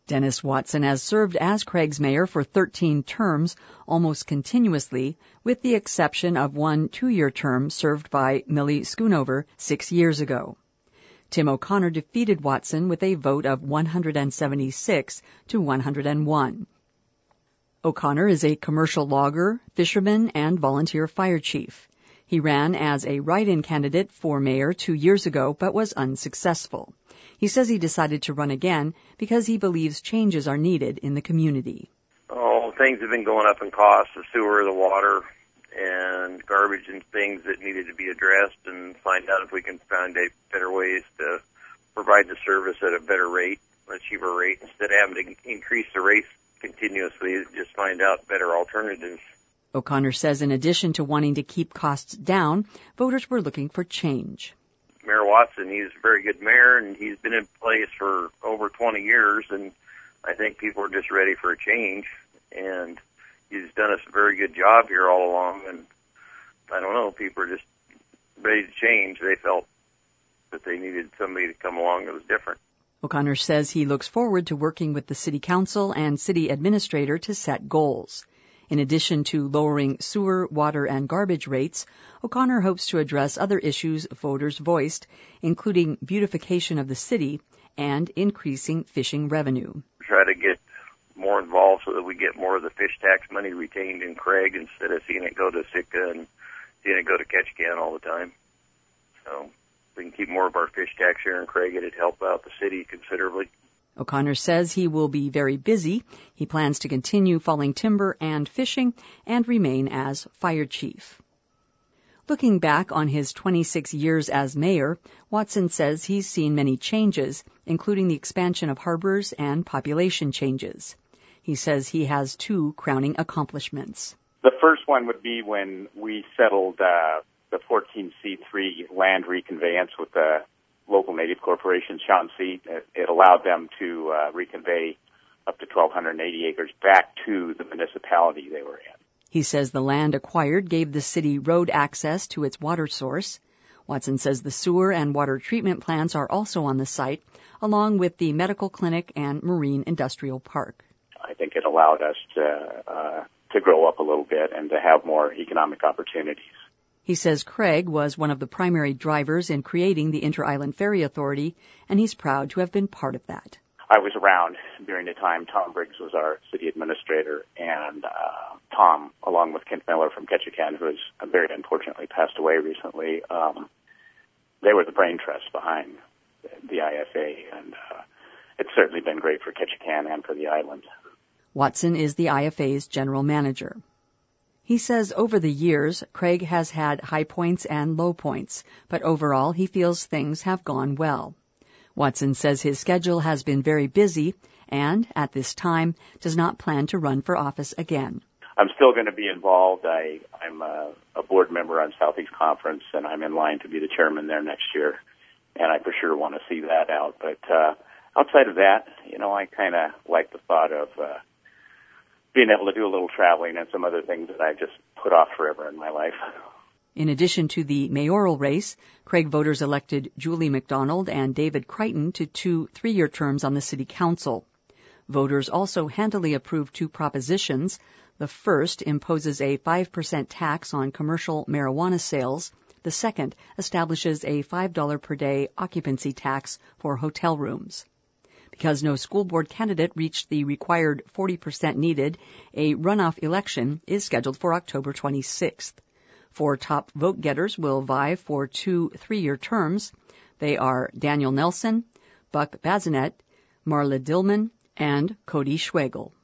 Dennis Watson has served as Craig's mayor for 13 terms, almost continuously, with the exception of one 2-year term served by Millie Schoonover 6 years ago. Tim O'Connor defeated Watson with a vote of 176 to 101. O'Connor is a commercial logger, fisherman, and volunteer fire chief. He ran as a write-in candidate for mayor 2 years ago, but was unsuccessful. He says he decided to run again because he believes changes are needed in the community. Oh, things have been going up in cost, the sewer, the water, and garbage and things that needed to be addressed, and find out if we can find better ways to provide the service at a better rate, a cheaper rate, instead of having to increase the rates continuously, just find out better alternatives. O'Connor says in addition to wanting to keep costs down, voters were looking for change. Mayor Watson, he's a very good mayor, and he's been in place for over 20 years, and I think people are just ready for a change, and he's done us a very good job here all along, and I don't know, people are just ready to change. They felt that they needed somebody to come along that was different. O'Connor says he looks forward to working with the city council and city administrator to set goals. In addition to lowering sewer, water, and garbage rates, O'Connor hopes to address other issues voters voiced, including beautification of the city and increasing fishing revenue. Try to get more involved so that we get more of the fish tax money retained in Craig instead of seeing it go to Sitka and seeing it go to Ketchikan all the time. So if we can keep more of our fish tax here in Craig, it'd help out the city considerably. O'Connor says he will be very busy. He plans to continue falling timber and fishing and remain as fire chief. Looking back on his 26 years as mayor, Watson says he's seen many changes, including the expansion of harbors and population changes. He says he has 2 crowning accomplishments. The first one would be when we settled the 14C3 land reconveyance with the local Native corporation, Chauncey. It allowed them to reconvey up to 1,280 acres back to the municipality they were in. He says the land acquired gave the city road access to its water source. Watson says the sewer and water treatment plants are also on the site, along with the medical clinic and marine industrial park. I think it allowed us to grow up a little bit and to have more economic opportunities. He says Craig was one of the primary drivers in creating the Inter-Island Ferry Authority, and he's proud to have been part of that. I was around during the time Tom Briggs was our city administrator, and Tom, along with Kent Miller from Ketchikan, who has very unfortunately passed away recently, they were the brain trust behind the IFA, and it's certainly been great for Ketchikan and for the island. Watson is the IFA's general manager. He says over the years, Craig has had high points and low points, but overall he feels things have gone well. Watson says his schedule has been very busy and, at this time, does not plan to run for office again. I'm still going to be involved. I'm a board member on Southeast Conference, and I'm in line to be the chairman there next year, and I for sure want to see that out. But outside of that, I kind of like the thought of being able to do a little traveling and some other things that I just put off forever in my life. In addition to the mayoral race, Craig voters elected Julie McDonald and David Crichton to 2 3-year terms on the city council. Voters also handily approved 2 propositions. The first imposes a 5% tax on commercial marijuana sales. The second establishes a $5 per day occupancy tax for hotel rooms. Because no school board candidate reached the required 40% needed, a runoff election is scheduled for October 26th. 4 top vote-getters will vie for 2 3-year terms. They are Daniel Nelson, Buck Bazinet, Marla Dillman, and Cody Schwegel.